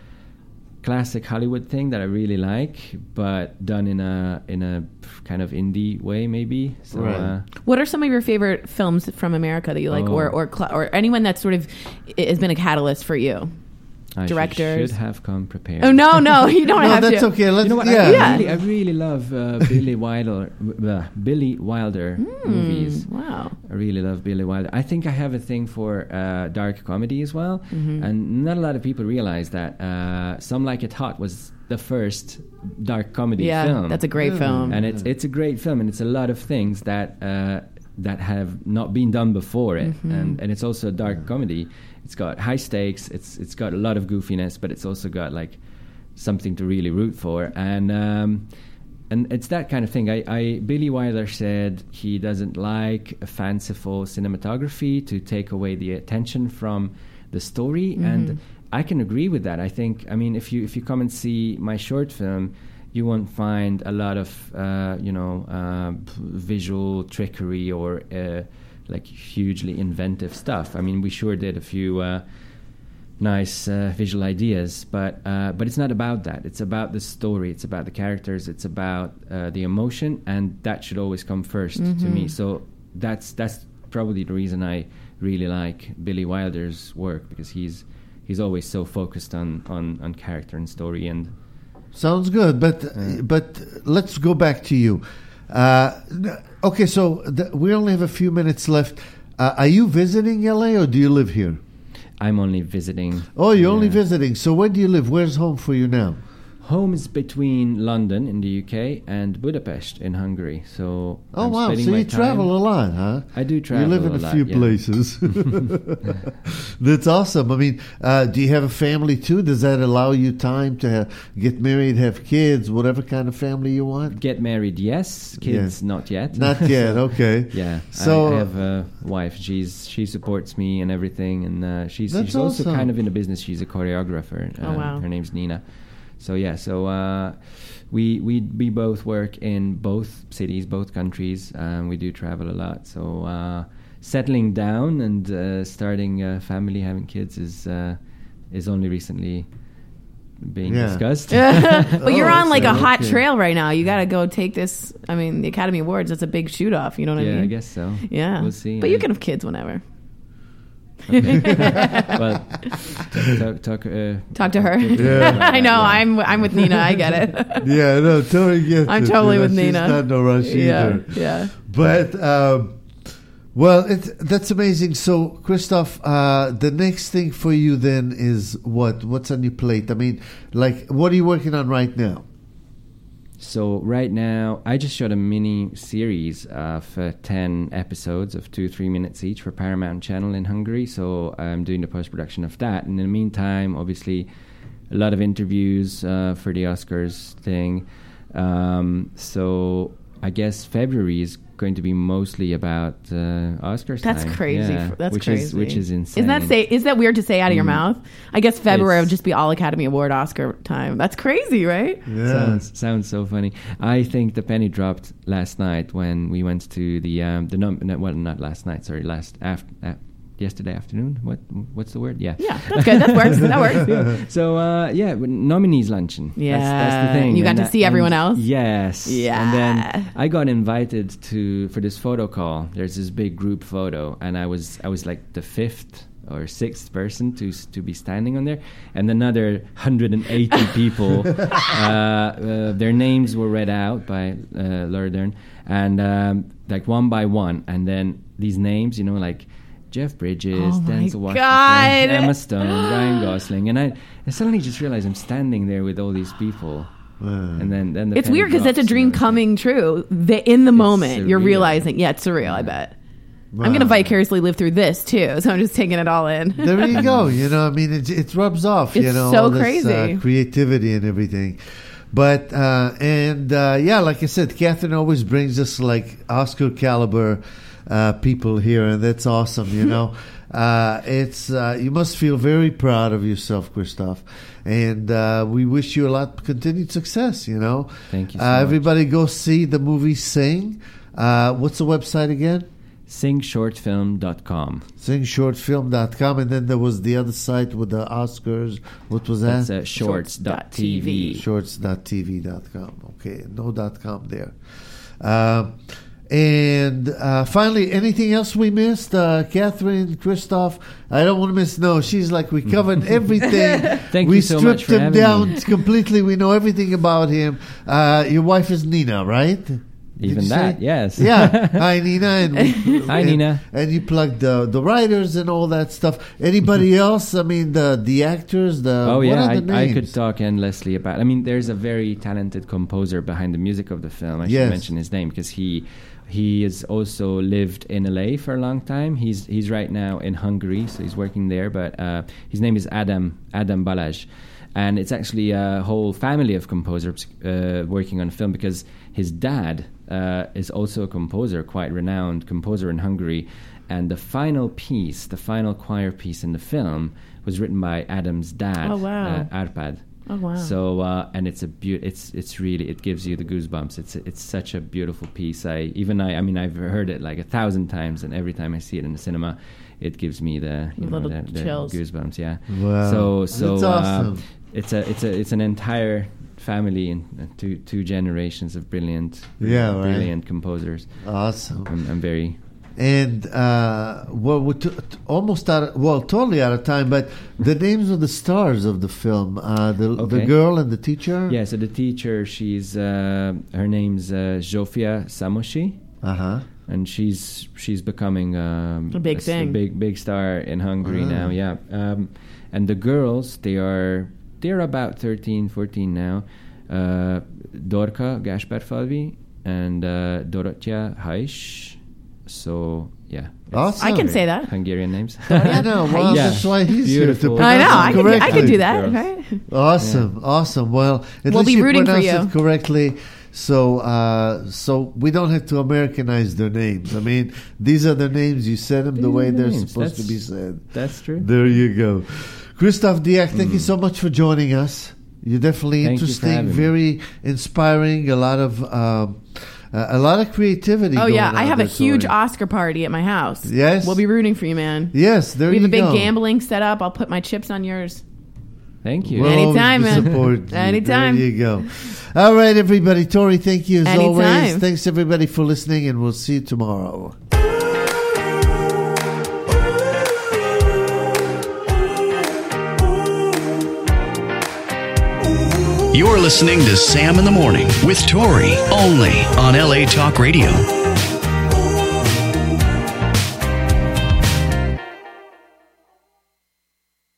classic Hollywood thing that I really like, but done in a in a kind of indie way, maybe. So Right. uh, What are some of your favorite films from America that you like, or Oh. or cl- or anyone that sort of i- has been a catalyst for you? I should- Directors. should have come prepared. Oh no, no, you don't No, have that's to. okay. Let's, You know what? yeah. I, Yeah. really, I really love uh, Billy Wilder, uh, Billy Wilder movies. Wow. I really love Billy Wilder. I think I have a thing for uh, dark comedy as well, and not a lot of people realize that uh, Some Like It Hot was the first dark comedy Yeah, film. that's a great Yeah. film. and it's it's a great film, and it's a lot of things that uh, that have not been done before it, and and it's also a dark comedy. It's got high stakes. It's it's got a lot of goofiness, but it's also got like something to really root for, and um, and it's that kind of thing. I, I Billy Wilder said he doesn't like a fanciful cinematography to take away the attention from the story, and I can agree with that. I think, I mean, if you if you come and see my short film, you won't find a lot of uh, you know uh, visual trickery or uh, like hugely inventive stuff. I mean, we sure did a few uh, nice uh, visual ideas, but uh, but it's not about that. It's about the story. It's about the characters. It's about uh, the emotion, and that should always come first to me. So that's that's probably the reason I really like Billy Wilder's work, because he's he's always so focused on on, on character and story. And Sounds good, but but let's go back to you. Uh, okay, so th- we only have a few minutes left. Uh, are you visiting L A or do you live here? I'm only visiting. Oh, you're only Yeah. visiting. So where do you live? Where's home for you now? home is between London in the U K and Budapest in Hungary. So Oh, I'm wow. spending So my you time- travel a lot, huh? I do travel You live in a a, lot, few yeah. places. That's awesome. I mean, uh, do you have a family too? Does that allow you time to have, get married, have kids, whatever kind of family you want? Get married, yes. Kids, Yeah. not yet. Not yet. Okay. Yeah, So- I, I have a wife. She's she supports me and everything, and uh, she's That's she's also awesome. kind of in the business. She's a choreographer. Oh, Um, wow. Her name's Nina. So yeah, so uh, we we we both work in both cities, both countries. Um, we do travel a lot. So uh, settling down and uh, starting a family, having kids is uh, is only recently being Yeah. discussed. But you're Oh, on like a okay, hot okay. trail right now. You got to go take this. I mean, the Academy Awards. That's a big shoot off. You know what I Yeah, mean? I guess so. Yeah, We'll see. But you I- can have kids whenever. well, talk, talk, uh, Talk to her. Yeah. I know. I'm I'm with Nina. I get it. Yeah, no, totally gets I'm it, totally you know, with she's Nina. not in no rush yeah, either. yeah. But um, well, it, that's amazing. So, Christoph, uh, the next thing for you then is what? What's on your plate? I mean, like, what are you working on right now? So right now, I just shot a mini series of uh, ten episodes of two, three minutes each for Paramount Channel in Hungary. So I'm doing the post-production of that. And in the meantime, obviously, a lot of interviews uh, for the Oscars thing. Um, so I guess February is going to be mostly about uh, Oscars That's time. crazy. Yeah, That's which crazy. Is, which is insane. Isn't that say? Is that weird to say out of your Mm. mouth? I guess February It's- would just be all Academy Award Oscar time. That's crazy, right? Yeah. Sounds sounds so funny. I think the penny dropped last night when we went to the um the num no, well not last night sorry last after uh, yesterday afternoon. What what's the word? Yeah. Yeah, that's good. That works. That works. So uh, yeah, nominees luncheon. Yeah. that's, that's the thing. You got And to that- see everyone and- else? Yes. Yeah. And then I got invited to for this photo call. There's this big group photo, and I was I was like the fifth or sixth person to s- to be standing on there, and another one hundred eighty people. uh, uh, their names were read out by uh, Laura Dern, and um, like one by one, and then these names, you know, like Jeff Bridges, Oh my Denzel Washington, God. Emma Stone, Ryan Gosling, and I, I suddenly just realized I'm standing there with all these people, and then then the It's penny weird because that's a drops, dream and I was like, coming true. The, in the moment, you're surreal. realizing, yeah, it's surreal. I bet. I'm going to Wow. vicariously live through this too, so I'm just taking it all in. There you go. You know, I mean, it, it rubs off. you It's know, so all this, crazy. uh, creativity and everything. But uh, and uh, yeah, like I said, Catherine always brings us like Oscar caliber uh, people here, and that's awesome. You know, uh, it's uh, you must feel very proud of yourself, Christoph, and uh, we wish you a lot of continued success. You know, Thank you so uh, much. Everybody, go see the movie Sing. Uh, what's the website again? sing short film dot com. sing short film dot com, and then there was the other site with the Oscars. What was that? That's uh, shorts dot t v. shorts dot t v dot com. Okay, no dot com there. Um, and uh, finally, anything else we missed? Uh, Catherine, Christoph, I don't want to miss. No, she's like, we covered everything. Thank we you so stripped much for him having down me. completely. We know everything about him. Uh, your wife is Nina, right? Did Even you that, say? yes. Yeah. Hi, Nina. And we, Hi, and, Nina. And you plugged the the writers and all that stuff. Anybody else? I mean, the the actors. The Oh what yeah, are I, the I names? could talk endlessly about. I mean, there's a very talented composer behind the music of the film. I should Yes. mention his name because he he has also lived in L A for a long time. He's he's right now in Hungary, so he's working there. But uh, his name is Adam Adam Balázs, and it's actually a whole family of composers uh, working on film because his dad uh, is also a composer, quite renowned composer in Hungary. And the final piece, the final choir piece in the film, was written by Adam's dad, Oh, wow. uh, Arpad. Oh, wow. So uh, and it's a beau- it's it's really it gives you the goosebumps. It's it's such a beautiful piece. I even I I mean I've heard it like a thousand times, and every time I see it in the cinema, it gives me the you know, Little the, the chills. goosebumps. Yeah. Wow. So so That's awesome. uh, it's a it's a it's an entire family and uh, two two generations of brilliant Yeah, right. brilliant composers. Awesome. I'm, I'm very And uh, well, we're t- t- almost out. Of, well, totally out of time. But the names of the stars of the film: uh, the the Okay. girl and the teacher. yeah. So the teacher, she's uh, her name's uh, Zsófia Samosi. Uh huh. And she's she's becoming um, A big s- thing. big big star in Hungary Ah. now. Yeah, um, and the girls they are they're about thirteen, fourteen now. Uh, Dorka Gáspárfalvi and uh, Dorottya Hajs. So, yeah. Awesome. I can say that. Hungarian names. I know. Well, Yeah. that's why he's Beautiful. here to I pronounce know. it I can, do, I correctly. can do that. Girls. Right? Awesome, awesome. Well, at We'll least be you rooting for pronounced you. it correctly. So, uh, so we don't have to Americanize their names. I mean, these are the names. You said them the These way are the they're names. supposed to be That's- said. That's true. There you go. Christoph Diak, thank you so much for joining us. You're definitely Thank you for interesting, having me. very inspiring. A lot of um, uh, a lot of creativity. Oh, going yeah. on I have a there, huge Tori. Oscar party at my house. Yes? We'll be rooting for you, man. Yes, there We have you a big go. gambling set up. I'll put my chips on yours. Thank you. We'll Anytime, always man. support you. Anytime. There you go. All right, everybody. Tori, thank you as Anytime. always. Thanks, everybody, for listening, and we'll see you tomorrow. You're listening to Sam in the Morning with Tori, only on L A Talk Radio.